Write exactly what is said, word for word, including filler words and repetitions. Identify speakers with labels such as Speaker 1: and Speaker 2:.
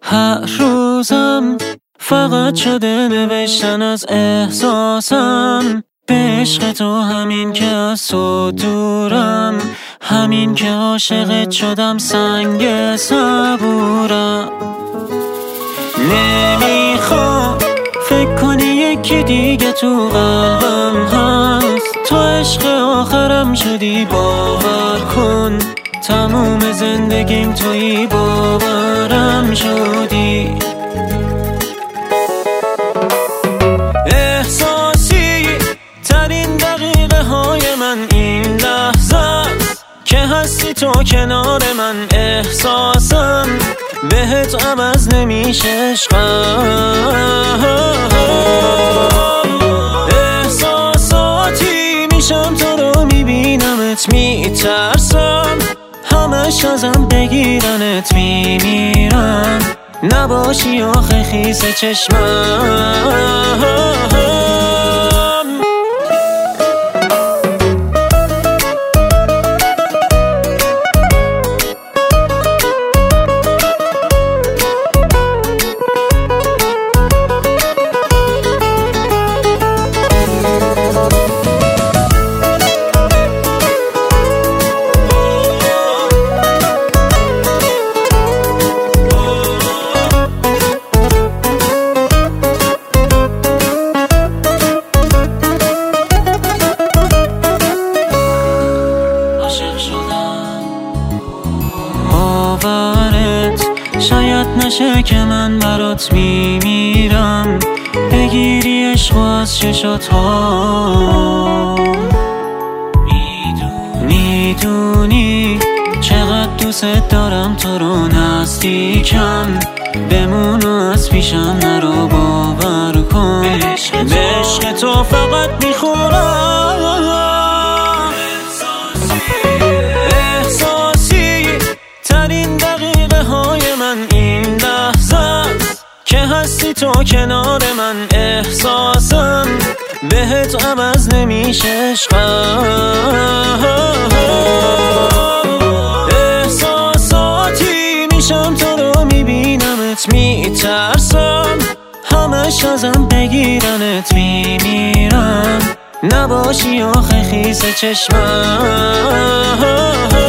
Speaker 1: هر روزم فقط شده نوشتن از احساسم به عشق تو، همین که از تو دورم، همین که عاشقت شدم سنگ صبورم. نمیخوام فکر کنی یکی دیگه تو قلبم هست، تو عشق آخرم شدی باور کن، تموم زندگیم توی باورم شدی. احساسی ترین دقیقه های من این لحظه است که هستی تو کنار من، احساسم بهت عوض نمیشه عشقم. احساساتی میشم تو رو میبینمت میترسم، همش ازم بگیرنت میمیرم، نباشی آخه خیس چشمم. شاید نشه که من برات میمیرم، بگیری عشق از چشات ها. میدونی چقدر دوست دارم تو رو نزدیکم، بمون و از پیشم نرو باور کن، به عشق تو فقط میخورم. احساسی ترین دقیقه های من این لحظه است که هستی تو کنار من، احساسم بهت عوض نمیشه عشقم. احساساتی میشم تو رو میبینمت میترسم، همش ازم بگیرنت میمیرم، نباشی آخه خیس چشمم.